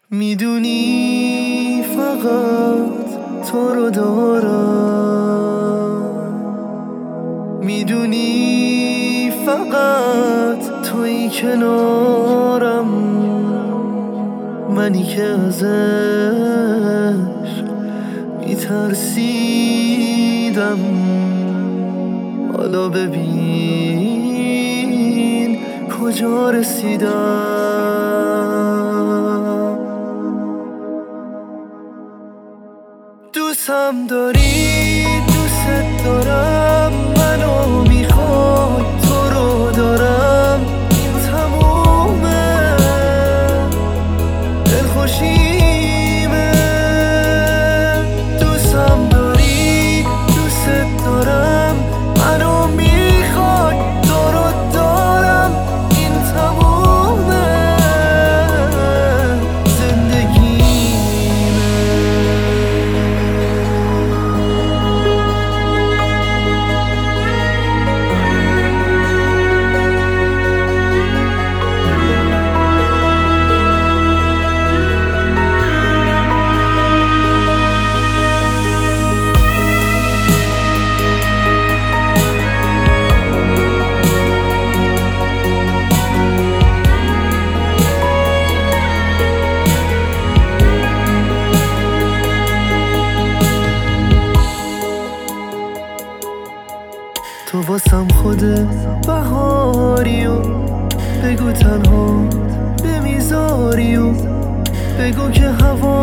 میدونی فقط تو رو دارم، میدونی فقط تویی کنارم، منی که ازش میترسیدم. حالا ببین کجا رسیدم. دوستم داری، دوست دارم، منو میخوای، تو رو دارم، این تمومه، دلخوشیمه. دوستم داری، دوست دارم، منو میخوای، تو رو دارم، این تمومه، زندگیمه. تو واسم خودت بهاری و بگو تنها بمیزاری و بگو که هوا